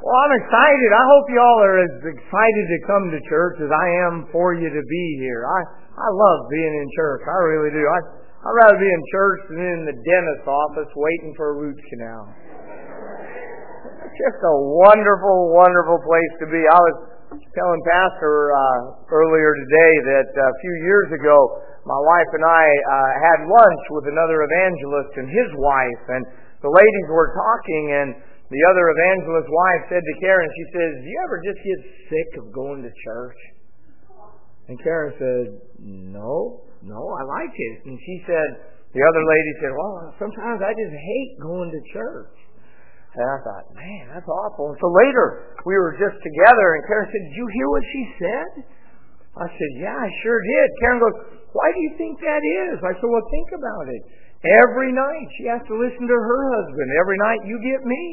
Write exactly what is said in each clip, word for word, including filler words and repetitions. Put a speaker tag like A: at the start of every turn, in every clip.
A: Well, I'm excited. I hope y'all are as excited to come to church as I am for you to be here. I, I love being in church. I really do. I, I'd rather be in church than in the dentist's office waiting for a root canal. It's just a wonderful, wonderful place to be. I was telling Pastor uh, earlier today that a few years ago, my wife and I uh, had lunch with another evangelist and his wife, and the ladies were talking, and the other evangelist's wife said to Karen, she says, "Do you ever just get sick of going to church?" And Karen said, no, no, I like it. And she said, the other lady said, "Well, sometimes I just hate going to church." And I thought, man, that's awful. And so later, we were just together, and Karen said, "Did you hear what she said?" I said, "Yeah, I sure did." Karen goes, "Why do you think that is?" I said, "Well, think about it. Every night she has to listen to her husband. Every night you get me.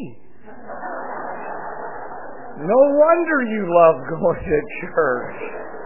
A: No wonder you love going to church."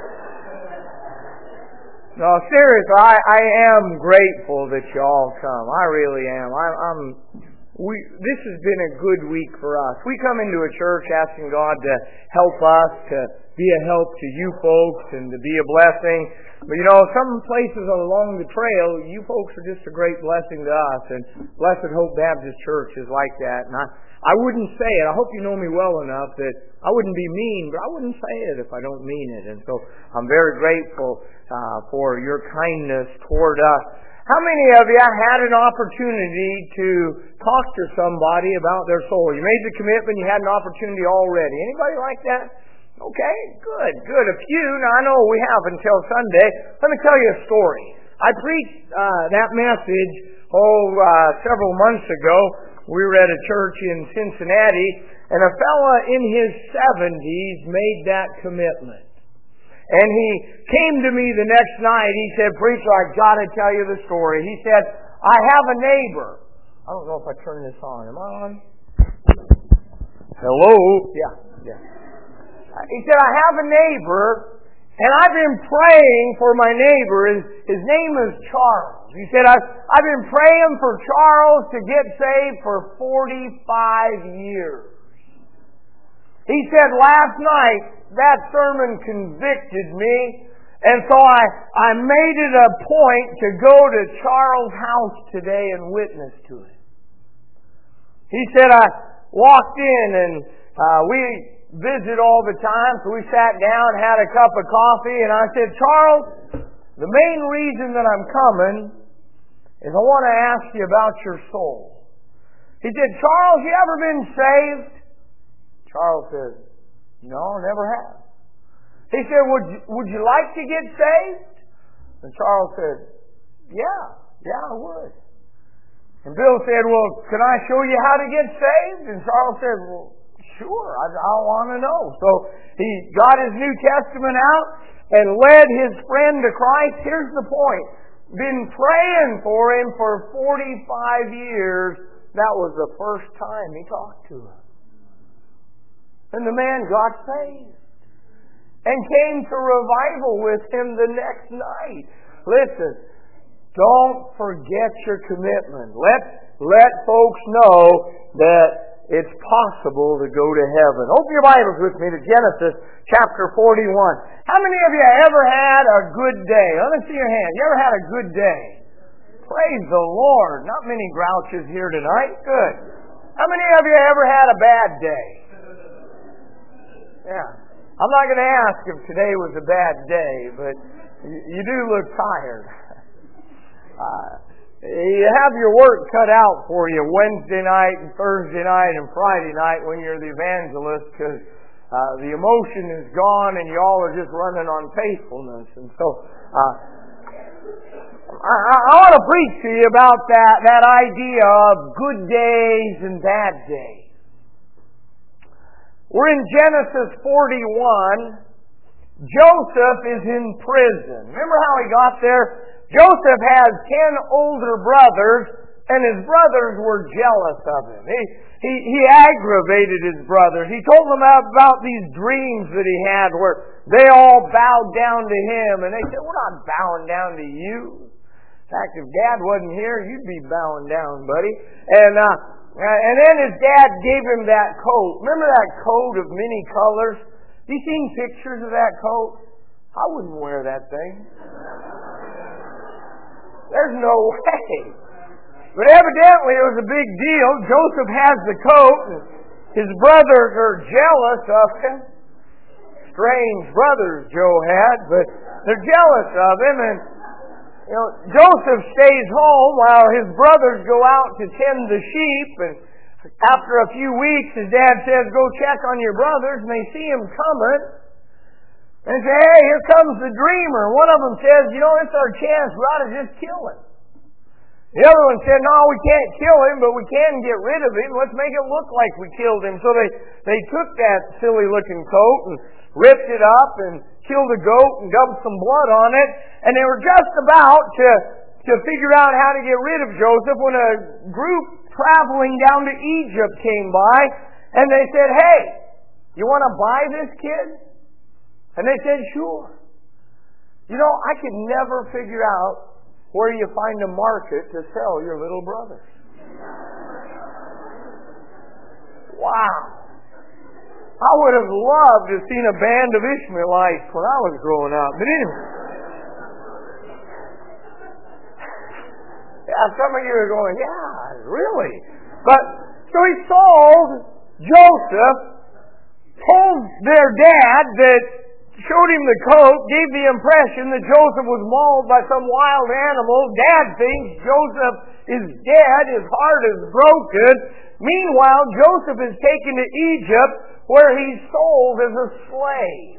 A: No, seriously, I, I am grateful that you all come. I really am. I, I'm. We. This has been a good week for us. We come into a church asking God to help us, to be a help to you folks, and to be a blessing. But you know, some places along the trail, you folks are just a great blessing to us. And Blessed Hope Baptist Church is like that. And I, I wouldn't say it. I hope you know me well enough that I wouldn't be mean, but I wouldn't say it if I don't mean it. And so I'm very grateful uh, for your kindness toward us. How many of you had an opportunity to talk to somebody about their soul? You made the commitment, you had an opportunity already. Anybody like that? Okay, good, good. A few. Now, I know we have until Sunday. Let me tell you a story. I preached uh, that message, oh, uh, several months ago. We were at a church in Cincinnati, and a fella in his seventies made that commitment. And he came to me the next night. He said, "Preacher, I've got to tell you the story." He said, "I have a neighbor." I don't know if I turn this on. Am I on? Hello? Yeah, yeah. He said, "I have a neighbor, and I've been praying for my neighbor. His, his name is Charles." He said, I've, I've been praying for Charles to get saved for forty-five years. He said, "Last night, that sermon convicted me, and so I, I made it a point to go to Charles' house today and witness to it." He said, "I walked in, and uh, we visit all the time, so we sat down, had a cup of coffee, and I said, 'Charles, the main reason that I'm coming is I want to ask you about your soul.'" He said, "Charles, you ever been saved?" Charles said, "No, never have." He said, would you, would you like to get saved?" And Charles said, yeah, yeah, I would. And Bill said, "Well, can I show you how to get saved?" And Charles said, "Well, sure, I, I want to know." So he got his New Testament out and led his friend to Christ. Here's the point. Been praying for him for forty-five years. That was the first time he talked to him. And the man got saved and came to revival with him the next night. Listen, don't forget your commitment. Let, let folks know that it's possible to go to heaven. Open your Bibles with me to Genesis chapter forty-one. How many of you ever had a good day? Let me see your hand. You ever had a good day? Praise the Lord. Not many grouches here tonight. Good. How many of you ever had a bad day? Yeah. I'm not going to ask if today was a bad day, but you do look tired. Uh, you have your work cut out for you Wednesday night and Thursday night and Friday night when you're the evangelist, because uh, the emotion is gone and you all are just running on faithfulness. And so uh, I, I want to preach to you about that, that idea of good days and bad days. We're in Genesis forty-one. Joseph is in prison. Remember how he got there? Joseph has ten older brothers, and his brothers were jealous of him. He, he, he aggravated his brothers. He told them about, about these dreams that he had where they all bowed down to him, and they said, "We're not bowing down to you. In fact, if Dad wasn't here, you'd be bowing down, buddy." And uh, And then his dad gave him that coat. Remember that coat of many colors? You seen pictures of that coat? I wouldn't wear that thing. There's no way. But evidently it was a big deal. Joseph has the coat, and his brothers are jealous of him. Strange brothers Joe had, but they're jealous of him. And you know, Joseph stays home while his brothers go out to tend the sheep. And after a few weeks, his dad says, "Go check on your brothers," and they see him coming. And say, "Hey, here comes the dreamer." One of them says, "You know, it's our chance. We ought to just kill him." The other one said, "No, we can't kill him, but we can get rid of him. Let's make it look like we killed him." So they, they took that silly-looking coat and ripped it up and killed a goat and dumped some blood on it. And they were just about to, to figure out how to get rid of Joseph when a group traveling down to Egypt came by. And they said, "Hey, you want to buy this kid?" And they said, "Sure." You know, I could never figure out where you find a market to sell your little brother. Wow. I would have loved to have seen a band of Ishmaelites when I was growing up. But anyway. Yeah, some of you are going, "Yeah, really?" But, so he sold Joseph, told their dad that, showed him the coat, gave the impression that Joseph was mauled by some wild animal. Dad thinks Joseph is dead, his heart is broken. Meanwhile, Joseph is taken to Egypt where he's sold as a slave.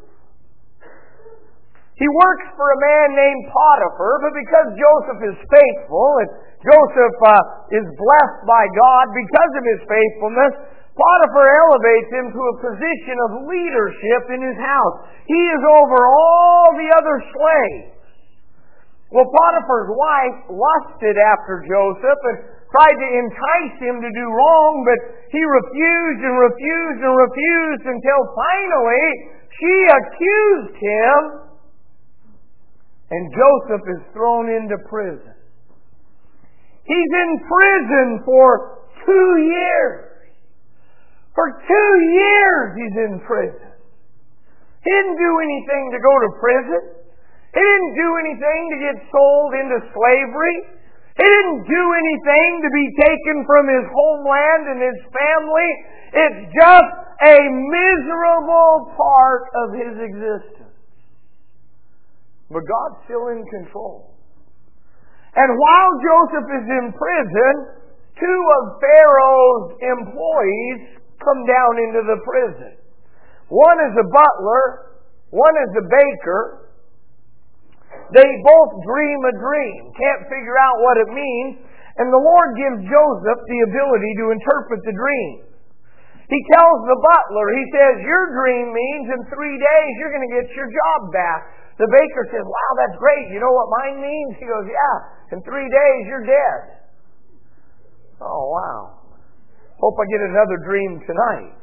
A: He works for a man named Potiphar, but because Joseph is faithful and Joseph uh, is blessed by God because of his faithfulness, Potiphar elevates him to a position of leadership in his house. He is over all the other slaves. Well, Potiphar's wife lusted after Joseph and tried to entice him to do wrong, but he refused and refused and refused until finally she accused him, and Joseph is thrown into prison. He's in prison for two years. For two years he's in prison. He didn't do anything to go to prison. He didn't do anything to get sold into slavery. He didn't do anything to be taken from his homeland and his family. It's just a miserable part of his existence. But God's still in control. And while Joseph is in prison, two of Pharaoh's employees come down into the prison. One is a butler, one is a baker. They both dream a dream, can't figure out what it means, and the Lord gives Joseph the ability to interpret the dream. He tells the butler, he says, "Your dream means in three days you're going to get your job back." The baker says, "Wow, that's great. You know what mine means?" He goes, "Yeah, in three days you're dead." Oh, wow. Hope I get another dream tonight.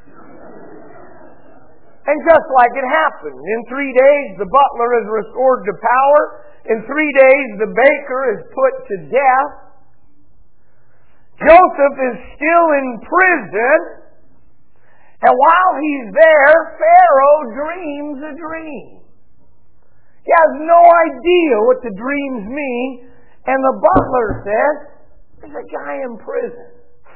A: And just like it happened, in three days the butler is restored to power. In three days the baker is put to death. Joseph is still in prison. And while he's there, Pharaoh dreams a dream. He has no idea what the dreams mean. And the butler says, "There's a guy in prison.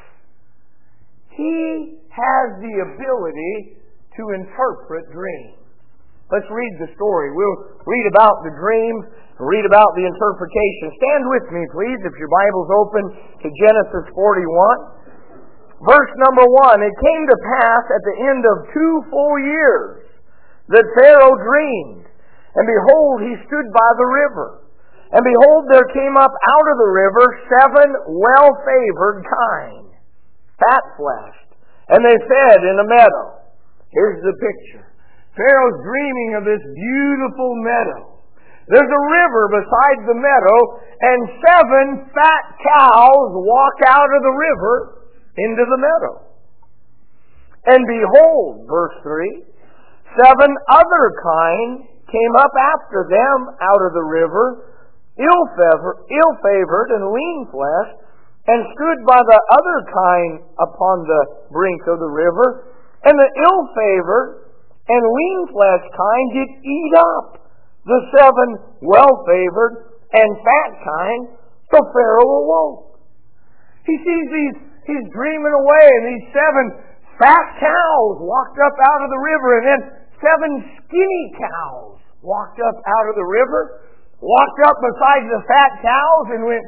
A: He has the ability to interpret dreams." Let's read the story. We'll read about the dreams, read about the interpretation. Stand with me, please, if your Bible's open to Genesis forty-one. Verse number one, "It came to pass at the end of two full years that Pharaoh dreamed, and behold, he stood by the river. And behold, there came up out of the river seven well-favored kine, fat-fleshed, and they fed in a meadow." Here's the picture. Pharaoh's dreaming of this beautiful meadow. There's a river beside the meadow, and seven fat cows walk out of the river into the meadow. And behold, verse three, seven other kine came up after them out of the river, ill-favored, ill-favored and lean-fleshed, and stood by the other kind upon the brink of the river. And the ill-favored and lean-fleshed kind did eat up the seven well-favored and fat kind. So Pharaoh awoke. He sees these, he's dreaming away, and these seven fat cows walked up out of the river, and then seven skinny cows walked up out of the river, walked up beside the fat cows, and went,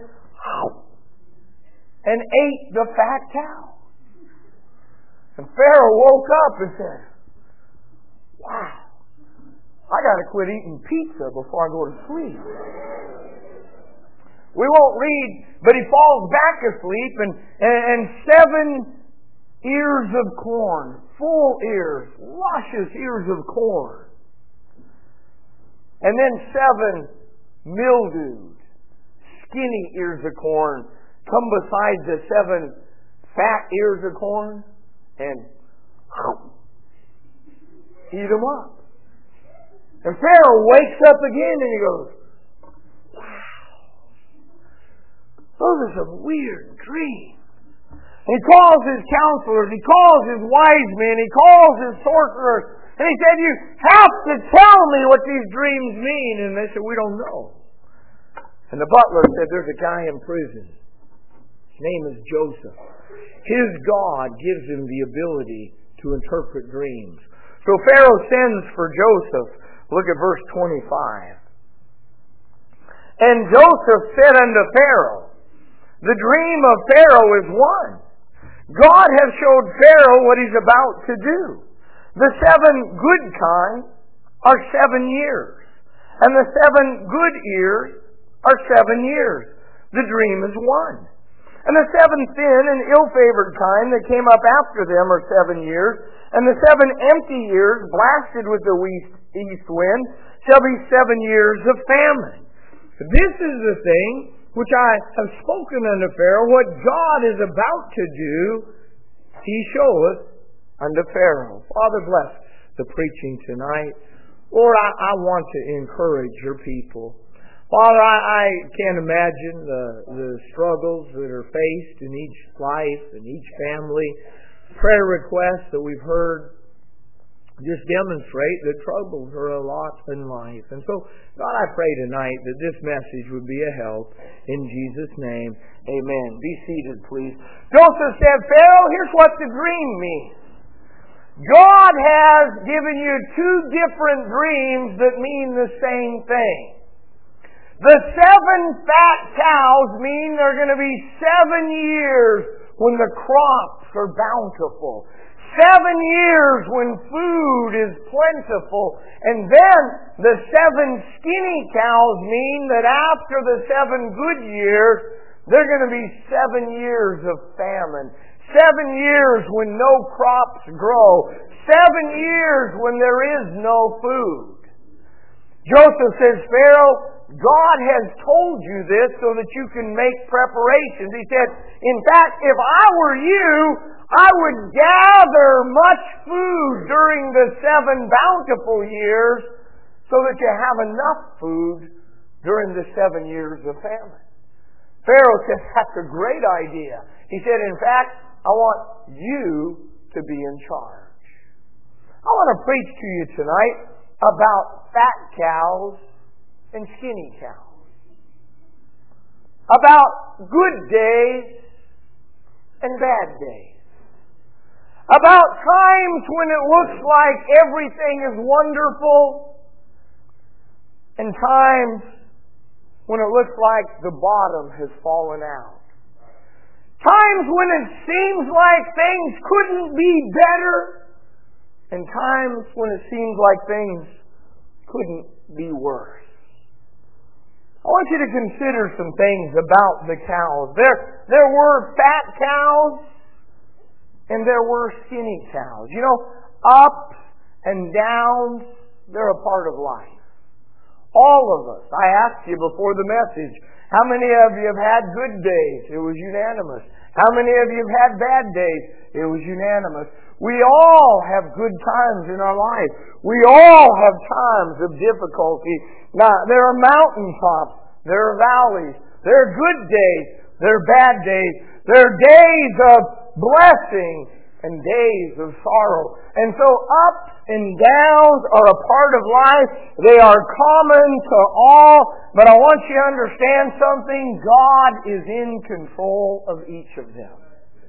A: and ate the fat cow. And Pharaoh woke up and said, wow, I got to quit eating pizza before I go to sleep. We won't read, but he falls back asleep, and, and, and seven ears of corn, full ears, luscious ears of corn. And then seven mildewed, skinny ears of corn come beside the seven fat ears of corn and eat them up. And Pharaoh wakes up again and he goes, those are some weird dreams. He calls his counselors, he calls his wise men, he calls his sorcerers, and he said, you have to tell me what these dreams mean. And they said, we don't know. And the butler said, there's a guy in prison. His name is Joseph. His God gives him the ability to interpret dreams. So Pharaoh sends for Joseph. Look at verse twenty-five. And Joseph said unto Pharaoh, the dream of Pharaoh is one. God has showed Pharaoh what he's about to do. The seven good kind are seven years. And the seven good ears are seven years. The dream is one. And the seven thin and ill-favored kind that came up after them are seven years. And the seven empty years, blasted with the east wind, shall be seven years of famine. This is the thing which I have spoken unto Pharaoh, what God is about to do, he showeth unto Pharaoh. Father, bless the preaching tonight. Lord, I, I want to encourage your people. Father, I, I can't imagine the, the struggles that are faced in each life, in each family. Prayer requests that we've heard just demonstrate that troubles are a lot in life. And so, God, I pray tonight that this message would be a help. In Jesus' name, amen. Be seated, please. Joseph said, Pharaoh, here's what the dream means. God has given you two different dreams that mean the same thing. The seven fat cows mean there are going to be seven years when the crops are bountiful. Seven years when food is plentiful. And then the seven skinny cows mean that after the seven good years, there are going to be seven years of famine. Seven years when no crops grow. Seven years when there is no food. Joseph says, Pharaoh, God has told you this so that you can make preparations. He said, in fact, if I were you, I would gather much food during the seven bountiful years so that you have enough food during the seven years of famine. Pharaoh said, that's a great idea. He said, in fact, I want you to be in charge. I want to preach to you tonight about fat cows and skinny cows. About good days and bad days. About times when it looks like everything is wonderful and times when it looks like the bottom has fallen out. Times when it seems like things couldn't be better and times when it seems like things couldn't be worse. I want you to consider some things about the cows. There, there were fat cows and there were skinny cows. You know, ups and downs, they're a part of life. All of us. I asked you before the message, how many of you have had good days? It was unanimous. How many of you have had bad days? It was unanimous. We all have good times in our life. We all have times of difficulty. Now, there are mountaintops. There are valleys. There are good days. They're bad days. They're days of blessing and days of sorrow. And so ups and downs are a part of life. They are common to all. But I want you to understand something. God is in control of each of them.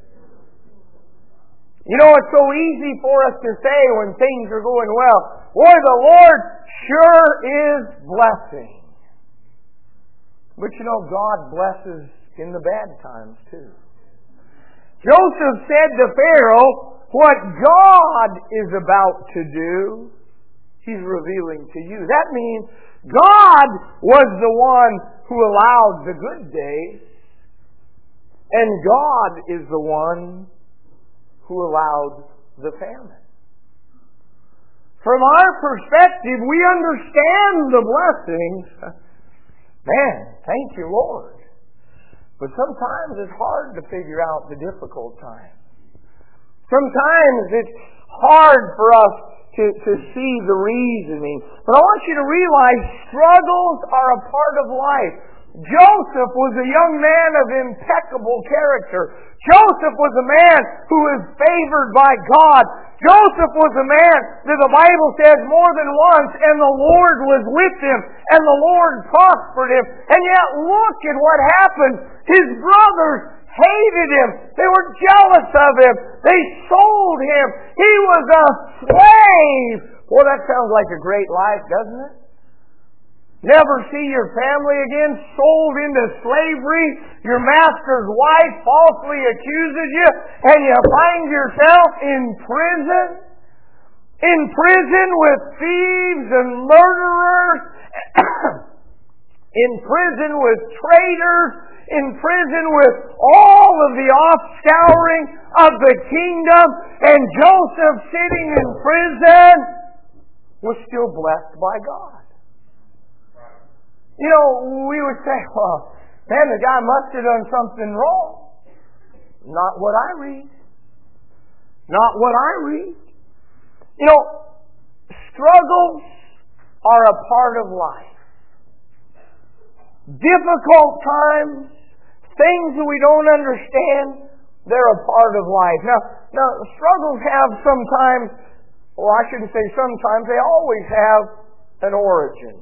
A: You know, it's so easy for us to say when things are going well, boy, the Lord sure is blessing. But you know, God blesses in the bad times too. Joseph said to Pharaoh, what God is about to do, He's revealing to you. That means God was the one who allowed the good days, and God is the one who allowed the famine. From our perspective, we understand the blessings. Man, thank you, Lord. But sometimes it's hard to figure out the difficult times. Sometimes it's hard for us to, to see the reasoning. But I want you to realize struggles are a part of life. Joseph was a young man of impeccable character. Joseph was a man who was favored by God. Joseph was a man that the Bible says more than once, and the Lord was with him, and the Lord prospered him. And yet look at what happened. His brothers hated him. They were jealous of him. They sold him. He was a slave. Well, that sounds like a great life, doesn't it? Never see your family again, sold into slavery. Your master's wife falsely accuses you, and you find yourself in prison. In prison with thieves and murderers. In prison with traitors. In prison with all of the offscouring of the kingdom. And Joseph, sitting in prison, was still blessed by God. You know, we would say, well, man, the guy must have done something wrong. Not what I read. Not what I read. You know, struggles are a part of life. Difficult times, things that we don't understand, they're a part of life. Now, now struggles have sometimes, well, I shouldn't say sometimes, they always have an origin.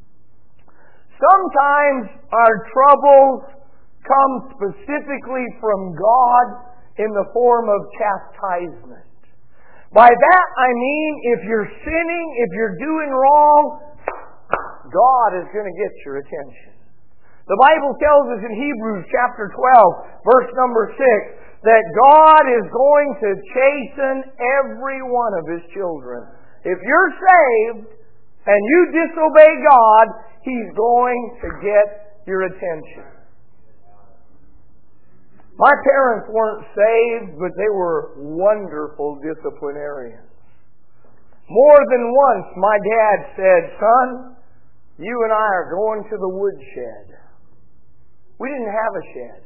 A: Sometimes our troubles come specifically from God in the form of chastisement. By that I mean if you're sinning, if you're doing wrong, God is going to get your attention. The Bible tells us in Hebrews chapter twelve, verse number six, that God is going to chasten every one of His children. If you're saved and you disobey God, He's going to get your attention. My parents weren't saved, but they were wonderful disciplinarians. More than once, my dad said, son, you and I are going to the woodshed. We didn't have a shed.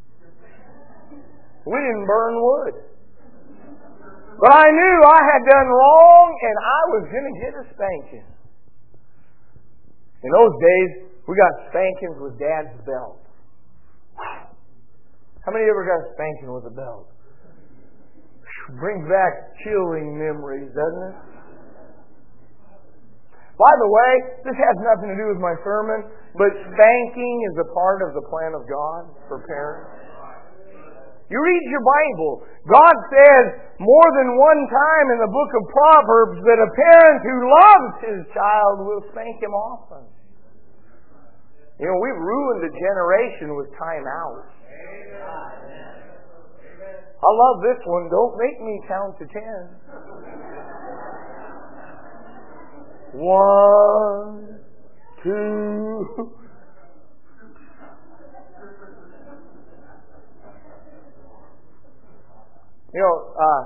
A: We didn't burn wood. But I knew I had done wrong, and I was going to get a spanking. In those days, we got spankings with Dad's belt. Wow. How many ever got a spanking with a belt? Brings back chilling memories, doesn't it? By the way, this has nothing to do with my sermon, but spanking is a part of the plan of God for parents. You read your Bible. God says more than one time in the book of Proverbs that a parent who loves his child will spank him often. You know, we've ruined a generation with time out. I love this one. Don't make me count to ten. One, two. You know, uh,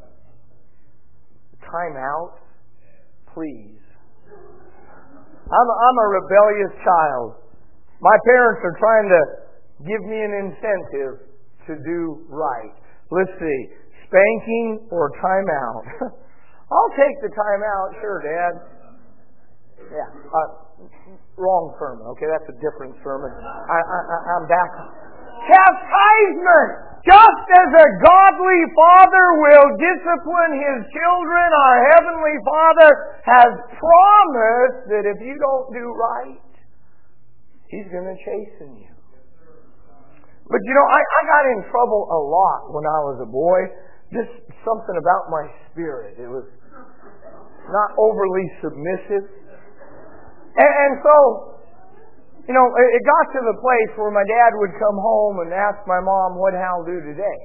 A: time out, please. I'm, I'm a rebellious child. My parents are trying to give me an incentive to do right. Let's see, spanking or time out? I'll take the time out, sure, Dad. Yeah, uh, wrong sermon. Okay, that's a different sermon. I, I, I'm back. chastisement. Just as a godly father will discipline his children, our Heavenly Father has promised that if you don't do right, He's going to chasten you. But you know, I, I got in trouble a lot when I was a boy. Just something about my spirit. It was not overly submissive. And, and so, you know, it got to the place where my dad would come home and ask my mom, "What'd Hal do today?"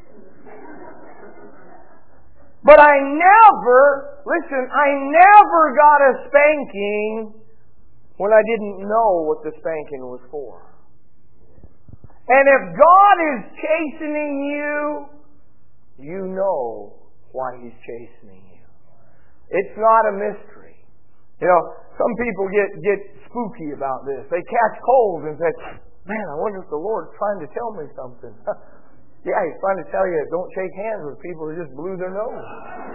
A: But I never, listen, I never got a spanking when I didn't know what the spanking was for. And if God is chastening you, you know why He's chastening you. It's not a mystery. You know, some people get, get spooky about this. They catch cold and say, "Man, I wonder if the Lord's trying to tell me something." Yeah, He's trying to tell you, don't shake hands with people who just blew their nose.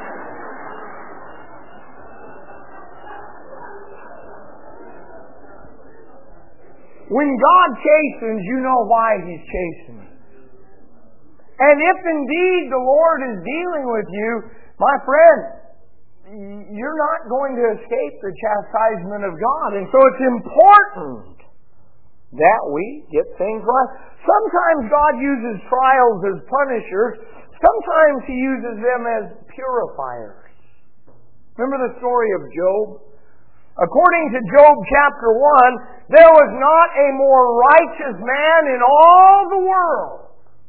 A: When God chastens, you know why He's chastening. And if indeed the Lord is dealing with you, my friend, you're not going to escape the chastisement of God. And so it's important that we get things right. Sometimes God uses trials as punishers. Sometimes He uses them as purifiers. Remember the story of Job? According to Job chapter one, there was not a more righteous man in all the world.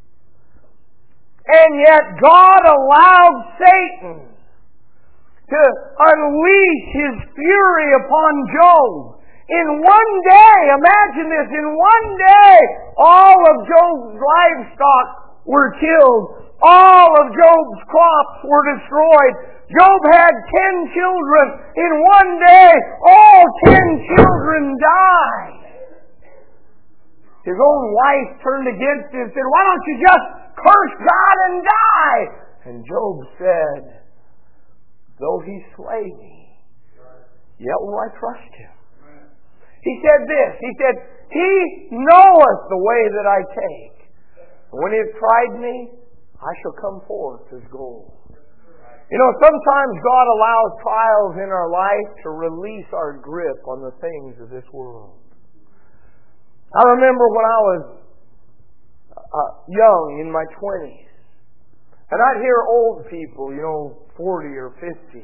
A: And yet God allowed Satan to unleash his fury upon Job. In one day, imagine this, in one day, all of Job's livestock were killed. All of Job's crops were destroyed. Job had ten children. In one day, all ten children died. His own wife turned against him and said, "Why don't you just curse God and die?" And Job said, "Though He slay me, yet will I trust Him." He said this, he said, "He knoweth the way that I take. When He hath tried me, I shall come forth as gold." You know, sometimes God allows trials in our life to release our grip on the things of this world. I remember when I was uh, young, in my twenties, and I'd hear old people, you know, forty or fifty.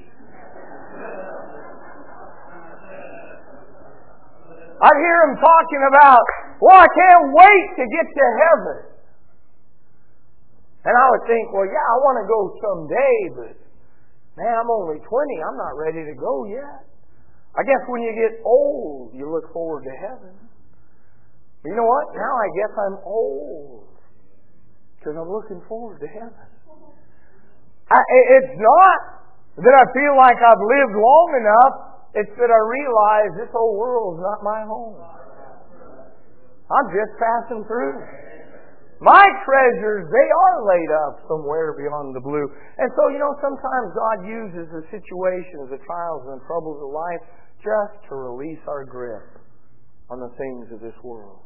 A: I'd hear them talking about, "Well, I can't wait to get to heaven." And I would think, well, yeah, I want to go someday, but man, I'm only twenty. I'm not ready to go yet. I guess when you get old, you look forward to heaven. You know what? Now I guess I'm old because I'm looking forward to heaven. I, it's not that I feel like I've lived long enough. It's that I realize this whole world's not my home. I'm just passing through. My treasures, they are laid up somewhere beyond the blue. And so, you know, sometimes God uses the situations, the trials and the troubles of life just to release our grip on the things of this world.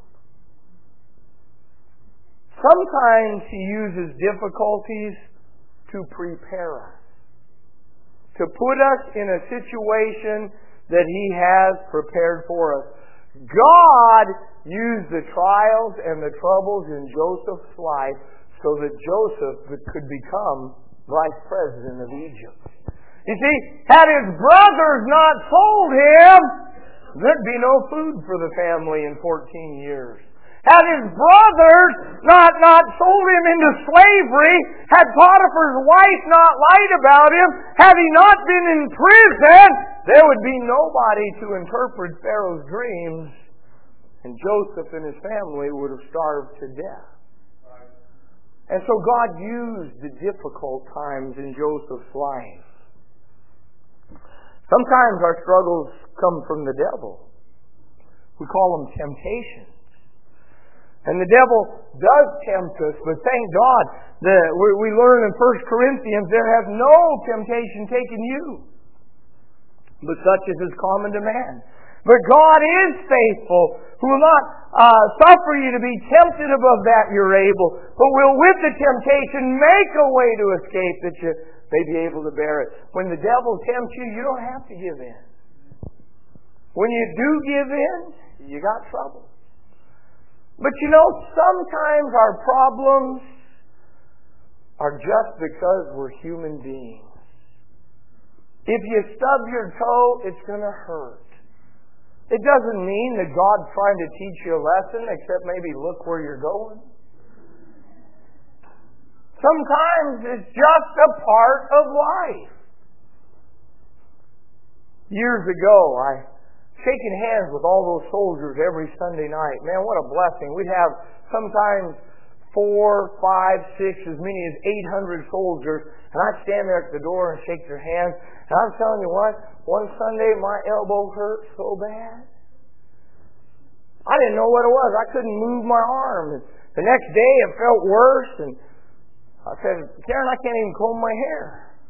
A: Sometimes He uses difficulties to prepare us, to put us in a situation that He has prepared for us. God used the trials and the troubles in Joseph's life so that Joseph could become vice president of Egypt. You see, had his brothers not sold him, there'd be no food for the family in fourteen years. Had his brothers not, not sold him into slavery, had Potiphar's wife not lied about him, had he not been in prison, there would be nobody to interpret Pharaoh's dreams, and Joseph and his family would have starved to death. And so God used the difficult times in Joseph's life. Sometimes our struggles come from the devil. We call them temptations. And the devil does tempt us, but thank God that we, we learn in First Corinthians, there has no temptation taken you, but such as is common to man. But God is faithful, who will not uh, suffer you to be tempted above that you're able, but will with the temptation make a way to escape that you may be able to bear it. When the devil tempts you, you don't have to give in. When you do give in, you got trouble. But you know, sometimes our problems are just because we're human beings. If you stub your toe, it's going to hurt. It doesn't mean that God's trying to teach you a lesson, except maybe look where you're going. Sometimes it's just a part of life. Years ago, I shaking hands with all those soldiers every Sunday night. Man, what a blessing. We'd have sometimes four, five, six, as many as eight hundred soldiers, and I'd stand there at the door and shake their hands. And I'm telling you what, one Sunday my elbow hurt so bad. I didn't know what it was. I couldn't move my arm. And the next day it felt worse, and I said, Karen, I can't even comb my hair.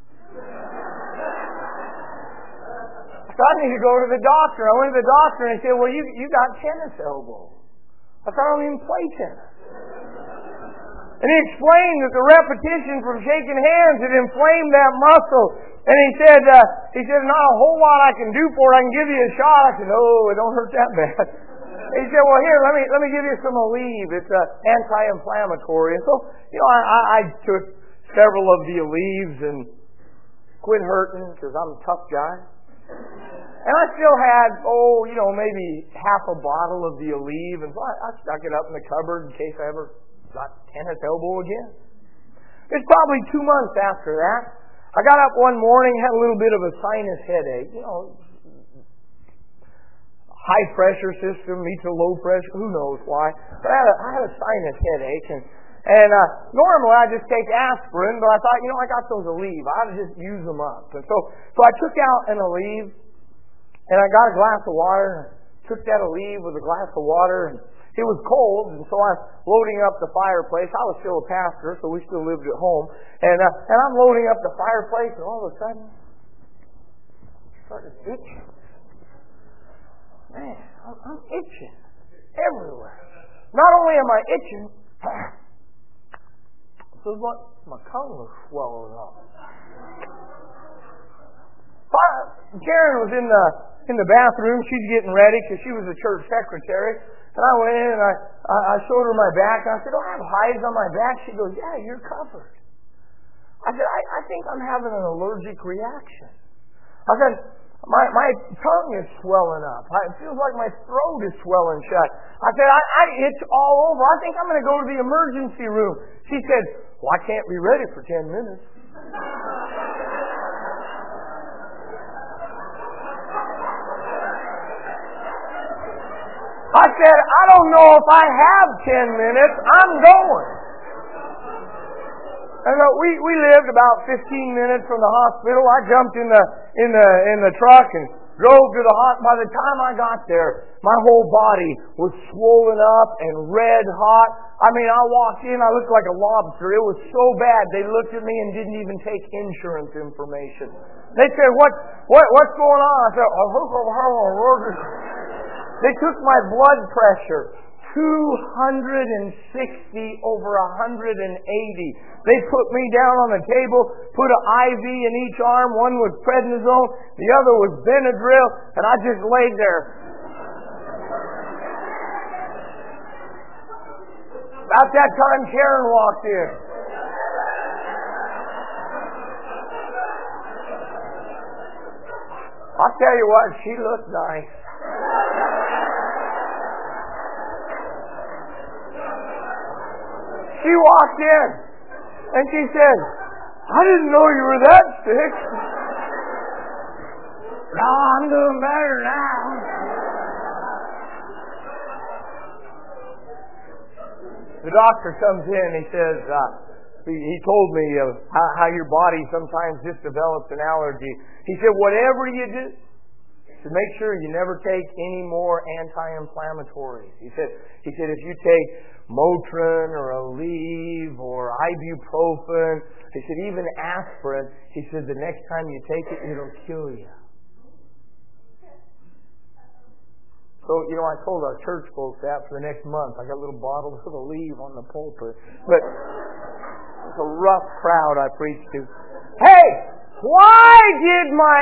A: So I need to go to the doctor. I went to the doctor and he said, well, you you got tennis elbow. I said, I don't even play tennis. And he explained that the repetition from shaking hands had inflamed that muscle. And he said, uh, he said, not a whole lot I can do for it. I can give you a shot. I said, no, it don't hurt that bad. He said, well, here, let me let me give you some Aleve. It's uh, anti-inflammatory. And so, you know, I, I, I took several of the Aleves and quit hurting because I'm a tough guy. And I still had, oh, you know, maybe half a bottle of the Aleve. And so I, I stuck it up in the cupboard in case I ever got tennis elbow again. It's probably two months after that. I got up one morning, had a little bit of a sinus headache. You know, high pressure system meets a low pressure. Who knows why? But I had a, I had a sinus headache. And, and uh, normally I just take aspirin, but I thought, you know, I got those Aleve. I ought to just use them up. And so, so I took out an Aleve, and I got a glass of water, and I took that Aleve with a glass of water, and it was cold, and so I'm loading up the fireplace. I was still a pastor, so we still lived at home. And uh, and I'm loading up the fireplace, and all of a sudden, I started itching. Man, I'm, I'm itching everywhere. Not only am I itching, it feels like my tongue was swelling up. Karen was in the in the bathroom. She's getting ready because she was the church secretary. And I went in and I, I showed her my back. And I said, oh, I have hives on my back. She goes, yeah, you're covered. I said, I, I think I'm having an allergic reaction. I said, my, my tongue is swelling up. It feels like my throat is swelling shut. I said, I, I itch all over. I think I'm going to go to the emergency room. She said, well, I can't be ready for ten minutes. I said, I don't know if I have ten minutes. I'm going. And uh, we we lived about fifteen minutes from the hospital. I jumped in the in the in the truck and drove to the hospital. By the time I got there, my whole body was swollen up and red hot. I mean, I walked in, I looked like a lobster. It was so bad. They looked at me and didn't even take insurance information. They said, "What what what's going on?" I said, "Oh, they took my blood pressure, two hundred sixty over one hundred eighty. They put me down on the table, put an I V in each arm. One was prednisone, the other was Benadryl, and I just laid there. About that time, Karen walked in. I'll tell you what, she looked nice. She walked in and she said, I didn't know you were that sick. No, I'm doing better now. The doctor comes in, he says, uh, he, he told me uh, how, how your body sometimes just develops an allergy. He said, whatever you do, to make sure you never take any more anti-inflammatories. He said, he said if you take Motrin or Aleve or ibuprofen, he said even aspirin, he said the next time you take it, it'll kill you. So, you know, I told our church folks that for the next month. I got little bottles of Aleve on the pulpit. But it's a rough crowd I preached to. Hey! Why did my...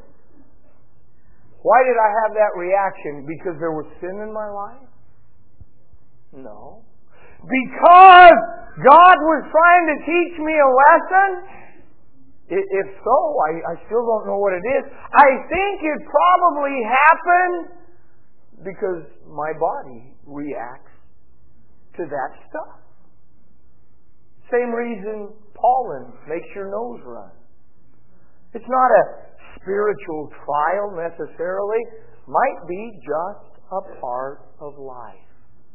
A: Why did I have that reaction? Because there was sin in my life? No. Because God was trying to teach me a lesson? If so, I, I still don't know what it is. I think it probably happened because my body reacts to that stuff. Same reason pollen makes your nose run. It's not a spiritual trial necessarily. Might be just a part of life.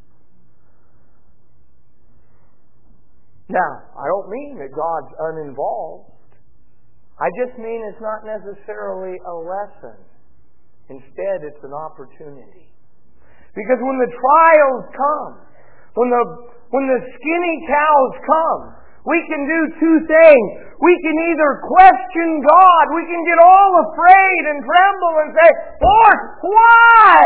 A: Now, I don't mean that God's uninvolved. I just mean it's not necessarily a lesson. Instead, it's an opportunity. Because when the trials come, when the when the skinny cows come, we can do two things. We can either question God, we can get all afraid and tremble and say, Lord, why?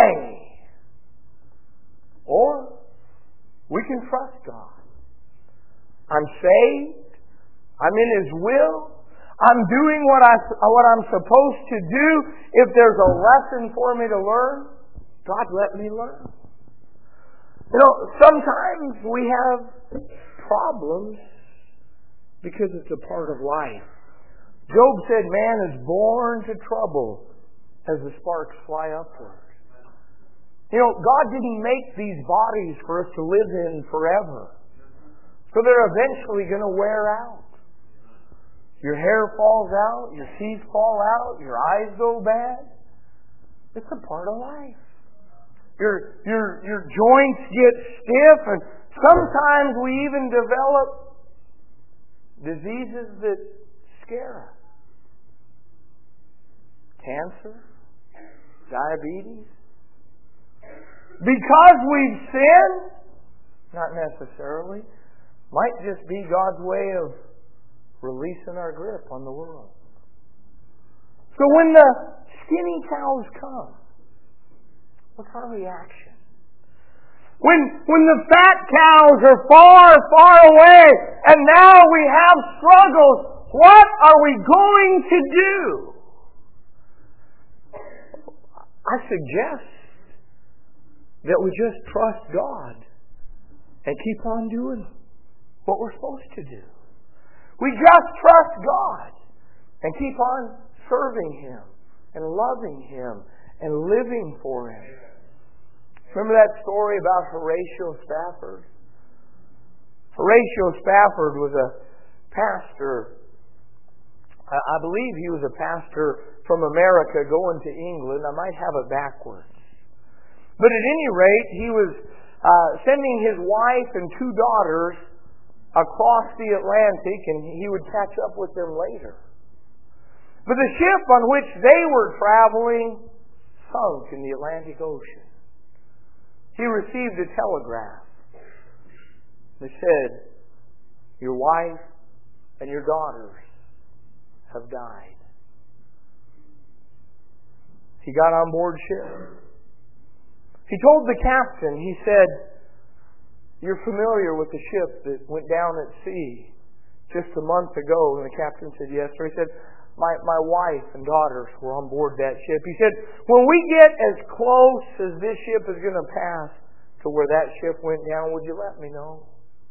A: Or we can trust God. I'm saved. I'm in His will. I'm doing what I what I'm supposed to do. If there's a lesson for me to learn, God let me learn. You know, sometimes we have problems because it's a part of life. Job said, man is born to trouble as the sparks fly upward. You know, God didn't make these bodies for us to live in forever. So they're eventually going to wear out. Your hair falls out, your teeth fall out, your eyes go bad. It's a part of life. Your, your, your joints get stiff, and sometimes we even develop diseases that scare us. Cancer, diabetes. Because we've sinned? Not necessarily. Might just be God's way of releasing our grip on the world. So when the skinny cows come, what's our reaction? When, when the fat cows are far, far away, and now we have struggles, what are we going to do? I suggest that we just trust God and keep on doing what we're supposed to do. We just trust God and keep on serving Him and loving Him and living for Him. Remember that story about Horatio Spafford? Horatio Spafford was a pastor. I believe he was a pastor from America going to England. I might have it backwards. But at any rate, he was uh, sending his wife and two daughters across the Atlantic, and he would catch up with them later. But the ship on which they were traveling sunk in the Atlantic Ocean. He received a telegraph that said, your wife and your daughters have died. He got on board ship. He told the captain, he said, you're familiar with the ship that went down at sea just a month ago? And the captain said, yes, sir. He said, my, my wife and daughters were on board that ship. He said, when we get as close as this ship is going to pass to where that ship went down, would you let me know?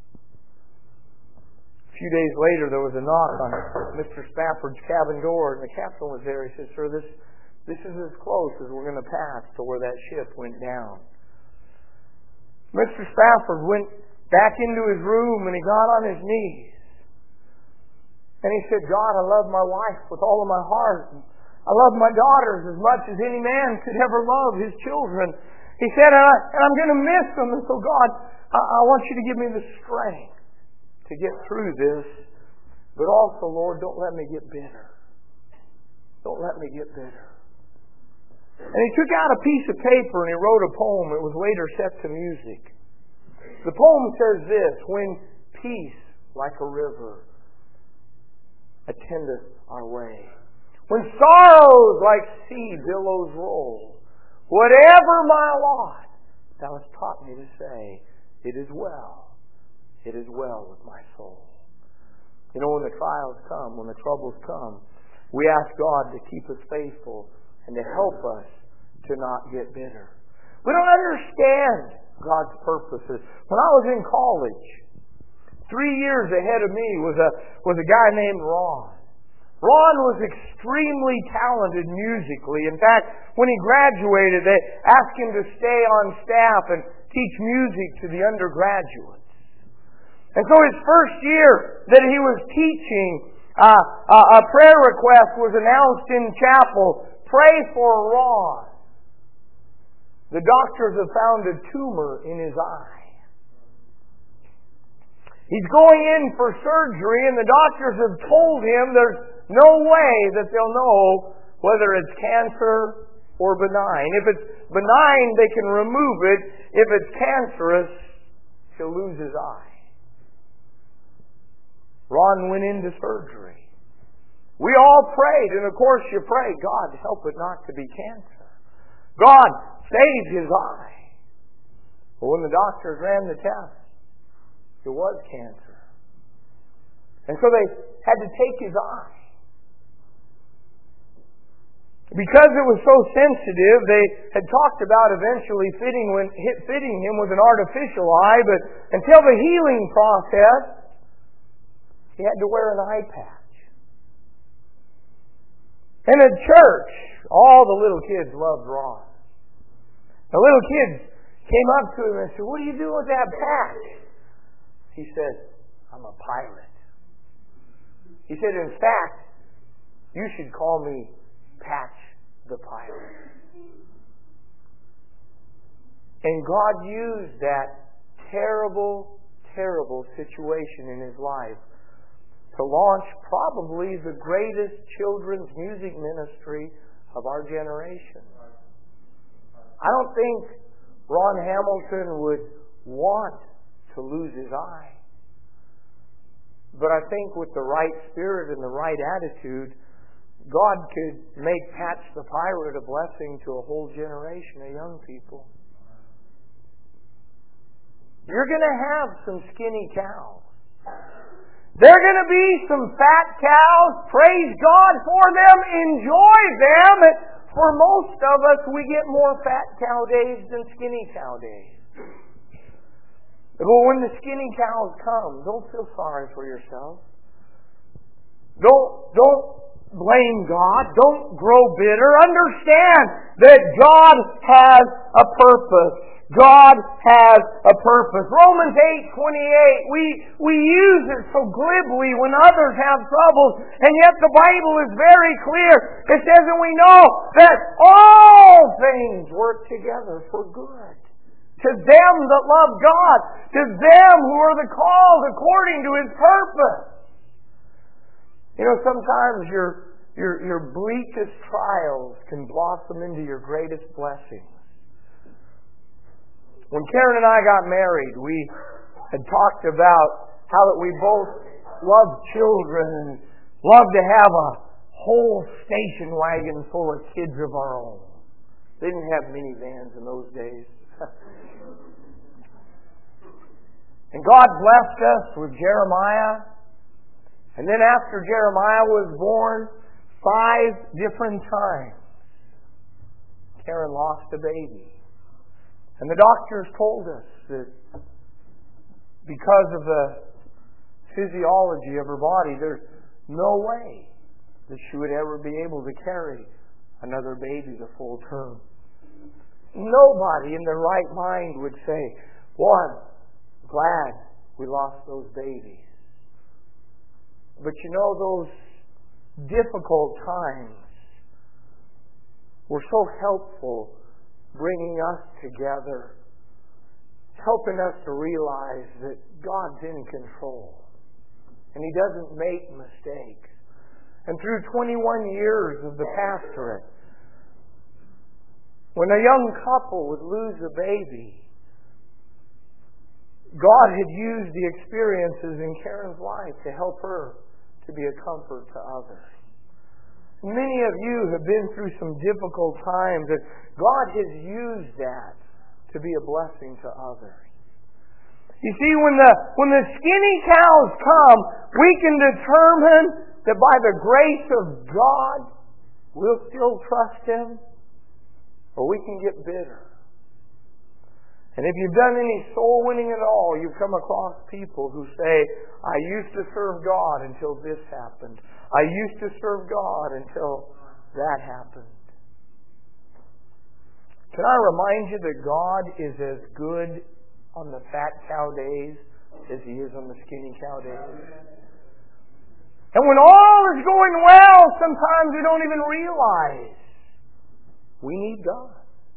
A: A few days later, there was a knock on Mister Spafford's cabin door, and the captain was there. He said, sir, this, this is as close as we're going to pass to where that ship went down. Mister Spafford went back into his room and he got on his knees. And he said, God, I love my wife with all of my heart. I love my daughters as much as any man could ever love his children. He said, and, I, and I'm going to miss them. And so, God, I, I want you to give me the strength to get through this. But also, Lord, don't let me get bitter. Don't let me get bitter. And he took out a piece of paper and he wrote a poem. It was later set to music. The poem says this, when peace like a river attendeth our way, when sorrows like sea billows roll, Whatever my lot, Thou hast taught me to say, it is well. It is well with my soul. You know, when the trials come, when the troubles come, we ask God to keep us faithful and to help us to not get bitter. We don't understand God's purposes. When I was in college, three years ahead of me was a was a guy named Ron. Ron was extremely talented musically. In fact, when he graduated, they asked him to stay on staff and teach music to the undergraduates. And so his first year that he was teaching, uh, uh, a prayer request was announced in chapel, pray for Ron. The doctors have found a tumor in his eye. He's going in for surgery, and the doctors have told him there's no way that they'll know whether it's cancer or benign. If it's benign, they can remove it. If it's cancerous, he'll lose his eye. Ron went into surgery. We all prayed, and of course you pray, God, help it not to be cancer. God, save his eye. But when the doctors ran the test, it was cancer. And so they had to take his eye. Because it was so sensitive, they had talked about eventually fitting, when, fitting him with an artificial eye, but until the healing process, he had to wear an eye patch. And at church, all the little kids loved Ron. The little kids came up to him and said, what do you do with that patch? He said, I'm a pirate. He said, in fact, you should call me Patch the Pirate. And God used that terrible, terrible situation in his life to launch probably the greatest children's music ministry of our generation. I don't think Ron Hamilton would want to lose his eye. But I think with the right spirit and the right attitude, God could make Patch the Pirate a blessing to a whole generation of young people. You're going to have some skinny cows. There are going to be some fat cows. Praise God for them. Enjoy them. For most of us, we get more fat cow days than skinny cow days. But when the skinny cows come, don't feel sorry for yourself. Don't, don't blame God. Don't grow bitter. Understand that God has a purpose. God has a purpose. Romans eight twenty-eight, we, we use it so glibly when others have troubles, and yet the Bible is very clear. It says, and we know that all things work together for good. To them that love God, to them who are the called according to His purpose. You know, sometimes your, your, your bleakest trials can blossom into your greatest blessings. When Karen and I got married, we had talked about how that we both loved children and loved to have a whole station wagon full of kids of our own. They didn't have minivans in those days. And God blessed us with Jeremiah. And then after Jeremiah was born, five different times, Karen lost a baby. And the doctors told us that because of the physiology of her body, there's no way that she would ever be able to carry another baby to full term. Nobody in their right mind would say, well, I'm glad we lost those babies. But you know, those difficult times were so helpful, bringing us together, helping us to realize that God's in control and He doesn't make mistakes. And through twenty-one years of the pastorate, when a young couple would lose a baby, God had used the experiences in Karen's life to help her to be a comfort to others. Many of you have been through some difficult times, and God has used that to be a blessing to others. You see, when the when the skinny cows come, we can determine that by the grace of God, we'll still trust Him, or we can get bitter. And if you've done any soul winning at all, you've come across people who say, I used to serve God until this happened. I used to serve God until that happened. Can I remind you that God is as good on the fat cow days as He is on the skinny cow days? And when all is going well, sometimes we don't even realize we need God.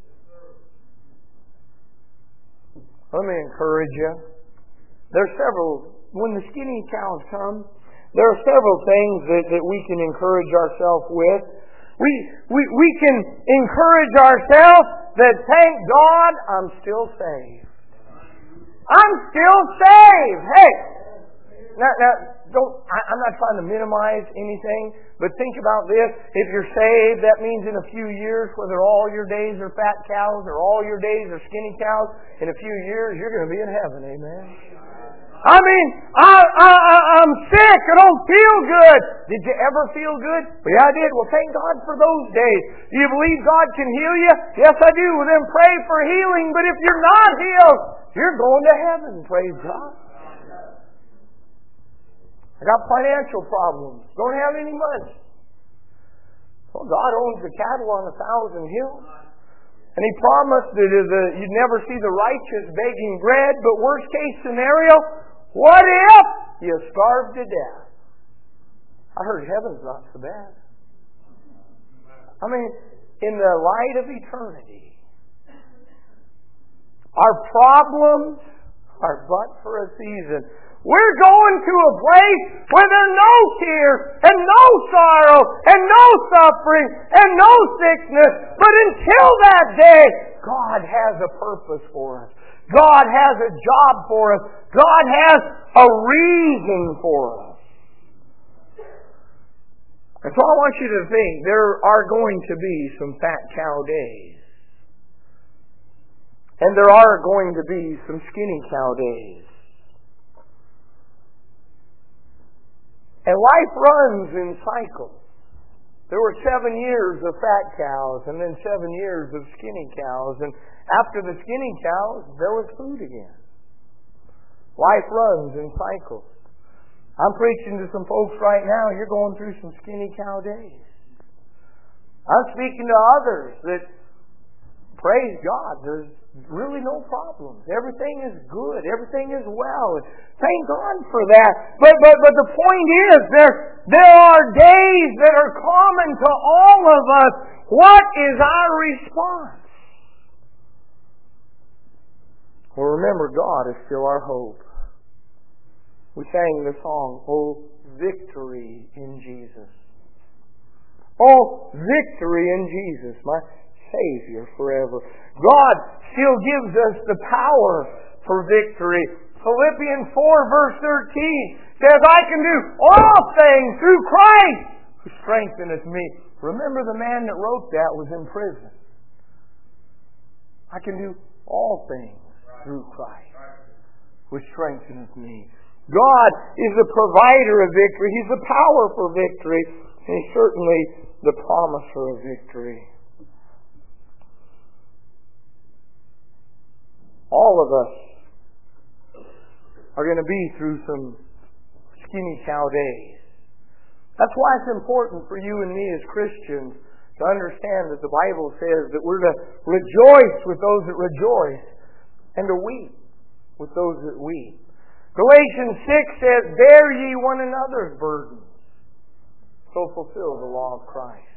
A: Let me encourage you. There are several, when the skinny cows come, there are several things that, that we can encourage ourselves with. We, we, we can encourage ourselves that, thank God, I'm still saved. I'm still saved. Hey, now, now don't. I, I'm not trying to minimize anything, but think about this. If you're saved, that means in a few years, whether all your days are fat cows or all your days are skinny cows, in a few years you're going to be in heaven. Amen. I mean, I, I, I, I'm sick. I don't feel good. Did you ever feel good? Well, yeah, I did. Well, thank God for those days. Do you believe God can heal you? Yes, I do. Well, then pray for healing. But if you're not healed, you're going to heaven. Praise God. I got financial problems. Don't have any money. Well, God owns the cattle on a thousand hills. And He promised that you'd never see the righteous begging bread. But worst case scenario, what if you starved to death? I heard heaven's not so bad. I mean, in the light of eternity, our problems are but for a season. We're going to a place where there are no tears and no sorrow and no suffering and no sickness. But until that day, God has a purpose for us. God has a job for us. God has a reason for us. And so I want you to think there are going to be some fat cow days. And there are going to be some skinny cow days. And life runs in cycles. There were seven years of fat cows and then seven years of skinny cows. And after the skinny cows, there was food again. Life runs in cycles. I'm preaching to some folks right now, you're going through some skinny cow days. I'm speaking to others that, praise God, there's really no problems. Everything is good. Everything is well. Thank God for that. But but but the point is, there there are days that are common to all of us. What is our response? Well, remember, God is still our hope. We sang the song, "Oh, victory in Jesus." Oh, victory in Jesus, my Savior forever. God still gives us the power for victory. Philippians four verse thirteen says, I can do all things through Christ who strengtheneth me. Remember, the man that wrote that was in prison. I can do all things through Christ who strengtheneth me. God is the provider of victory. He's the power for victory. And He's certainly the promiser of victory. All of us are going to be through some skinny cow days. That's why it's important for you and me as Christians to understand that the Bible says that we're to rejoice with those that rejoice and to weep with those that weep. Galatians six says, bear ye one another's burdens, so fulfill the law of Christ.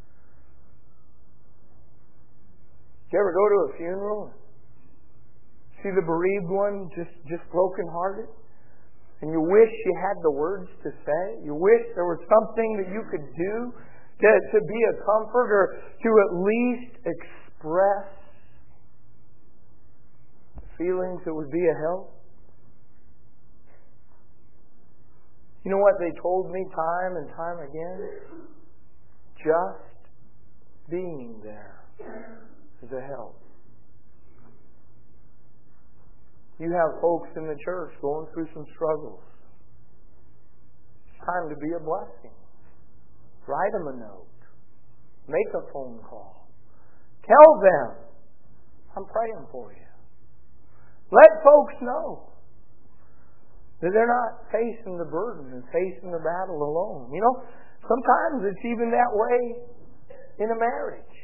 A: Did you ever go to a funeral? See the bereaved one just, just broken hearted? And you wish you had the words to say? You wish there was something that you could do to, to be a comfort or to at least express feelings that would be a help? You know what they told me time and time again? just being there is a help. You have folks in the church going through some struggles. It's time to be a blessing. Write them a note. Make a phone call. Tell them, I'm praying for you. Let folks know that they're not facing the burden and facing the battle alone. You know, sometimes it's even that way in a marriage.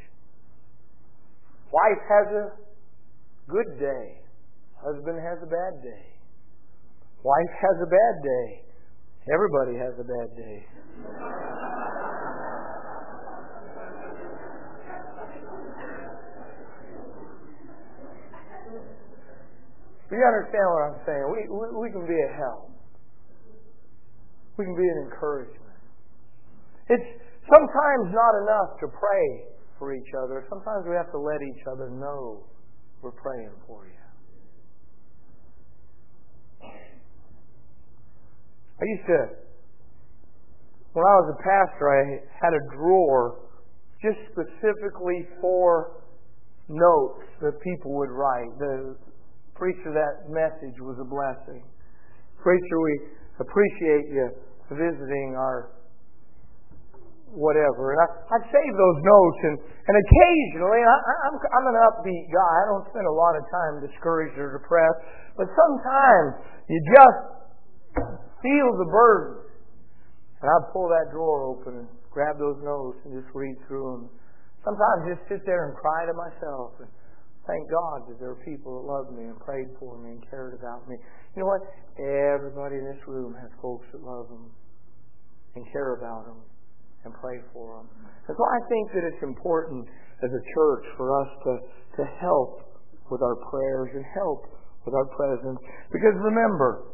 A: Wife has a good day. Husband has a bad day. Wife has a bad day. Everybody has a bad day. You understand what I'm saying? We, we, we can be a help. We can be an encouragement. It's sometimes not enough to pray for each other. Sometimes we have to let each other know we're praying for you. I used to, when I was a pastor, I had a drawer just specifically for notes that people would write. The preacher, that message was a blessing. Preacher, we appreciate you visiting our whatever. And I, I'd save those notes, and, and occasionally, I, I'm, I'm an upbeat guy. I don't spend a lot of time discouraged or depressed, but sometimes you just feel the burden. And I'd pull that drawer open and grab those notes and just read through them. Sometimes just sit there and cry to myself and thank God that there are people that love me and prayed for me and cared about me. You know what? Everybody in this room has folks that love them and care about them and pray for them. And so I think that it's important as a church for us to, to help with our prayers and help with our presence. Because remember,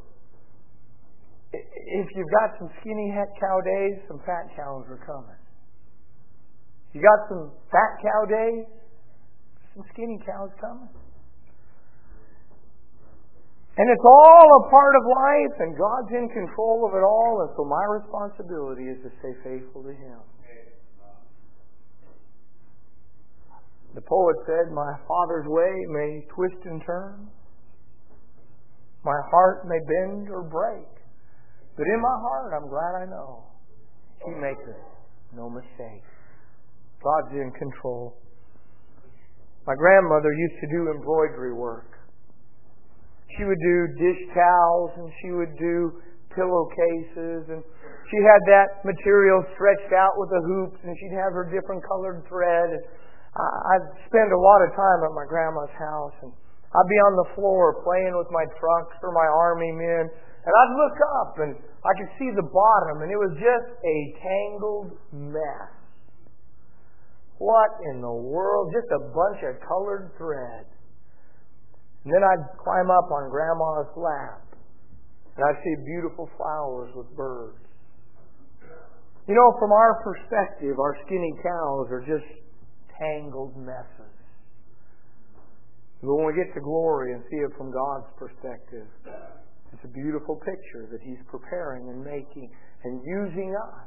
A: if you've got some skinny cow days, some fat cows are coming. You got some fat cow days, some skinny cows coming. And it's all a part of life, and God's in control of it all, and so my responsibility is to stay faithful to Him. The poet said, my Father's way may twist and turn. My heart may bend or break. But in my heart, I'm glad I know He maketh no mistake. God's in control. My grandmother used to do embroidery work. She would do dish towels, and she would do pillowcases, and she had that material stretched out with the hoops, and she'd have her different colored thread. And I'd spend a lot of time at my grandma's house, and I'd be on the floor playing with my trucks or my army men. And I'd look up and I could see the bottom, and it was just a tangled mess. What in the world? Just a bunch of colored thread. And then I'd climb up on Grandma's lap, and I'd see beautiful flowers with birds. You know, from our perspective, our skinny cows are just tangled messes. But when we get to glory and see it from God's perspective, it's a beautiful picture that He's preparing and making and using us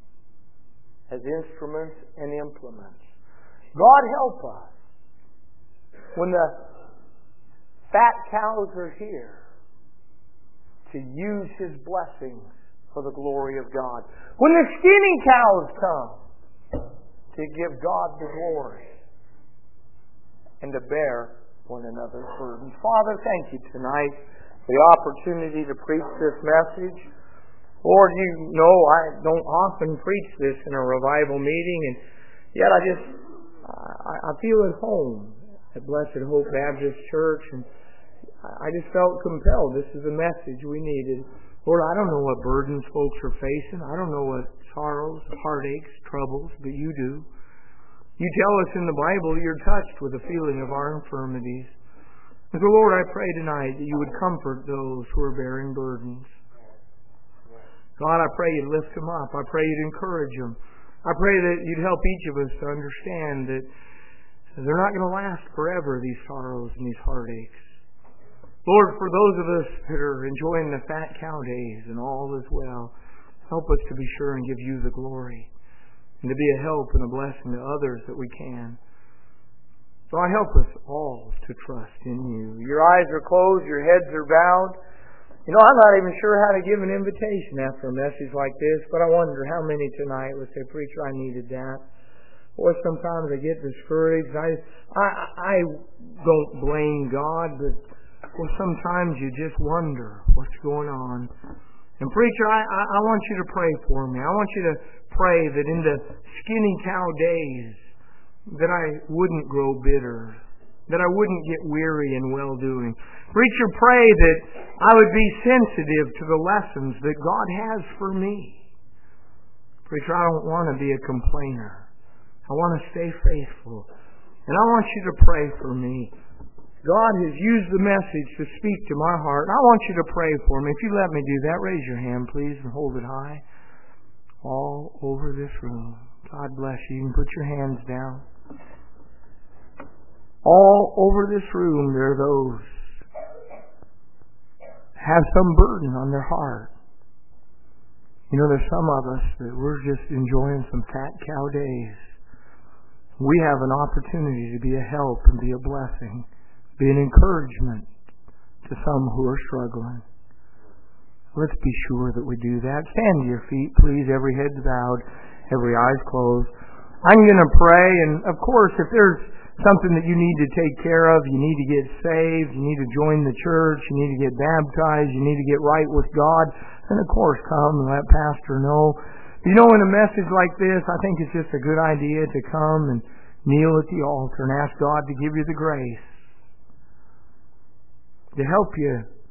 A: as instruments and implements. God help us when the fat cows are here to use His blessings for the glory of God. When the skinny cows come to give God the glory and to bear one another's burdens. Father, thank You tonight for the opportunity to preach this message. Lord, You know I don't often preach this in a revival meeting, and yet I just I, I feel at home at Blessed Hope Baptist Church, and I just felt compelled. This is a message we needed. Lord, I don't know what burdens folks are facing. I don't know what sorrows, heartaches, troubles, but You do. You tell us in the Bible You're touched with the feeling of our infirmities. And so, Lord, I pray tonight that You would comfort those who are bearing burdens. God, I pray You'd lift them up. I pray You'd encourage them. I pray that You'd help each of us to understand that they're not going to last forever, these sorrows and these heartaches. Lord, for those of us that are enjoying the fat cow days and all is well, help us to be sure and give You the glory. and to be a help and a blessing to others that we can. So I help us all to trust in You. Your eyes are closed, your heads are bowed. You know, I'm not even sure how to give an invitation after a message like this, but I wonder how many tonight would say, "Preacher, I needed that." Or sometimes I get discouraged. I I, I don't blame God, but well, sometimes you just wonder what's going on. And preacher, I, I, I want you to pray for me. I want you to pray that in the skinny cow days that I wouldn't grow bitter, that I wouldn't get weary in well-doing. Preacher, pray that I would be sensitive to the lessons that God has for me. Preacher, I don't want to be a complainer. I want to stay faithful. And I want you to pray for me. God has used the message to speak to my heart. I want you to pray for me. If you let me do that, raise your hand, please, and hold it high. All over this room. God bless you. You can put your hands down. All over this room, there are those have some burden on their heart. You know, there's some of us that we're just enjoying some fat cow days. We have an opportunity to be a help and be a blessing, be an encouragement to some who are struggling. Let's be sure that we do that. Stand to your feet, please. Every head's bowed, every eye's closed. I'm going to pray, and of course, if there's something that you need to take care of, you need to get saved, you need to join the church, you need to get baptized, you need to get right with God, then of course come and let Pastor know. You know, in a message like this, I think it's just a good idea to come and kneel at the altar and ask God to give you the grace to help you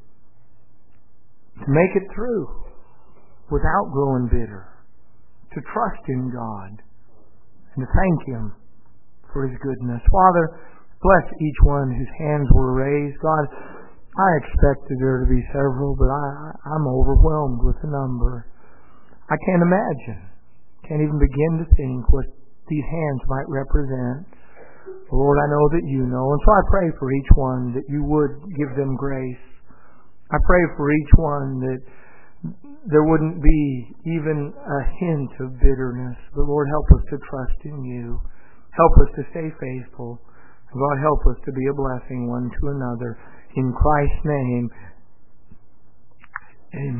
A: to make it through without growing bitter, to trust in God, and to thank Him for His goodness. Father, bless each one whose hands were raised. God, I expected there to be several, but I, I'm overwhelmed with the number. I can't imagine, can't even begin to think what these hands might represent. Lord, I know that You know, and so I pray for each one that You would give them grace. I pray for each one that there wouldn't be even a hint of bitterness. But Lord, help us to trust in You. Help us to stay faithful. God, help us to be a blessing one to another. In Christ's name, amen.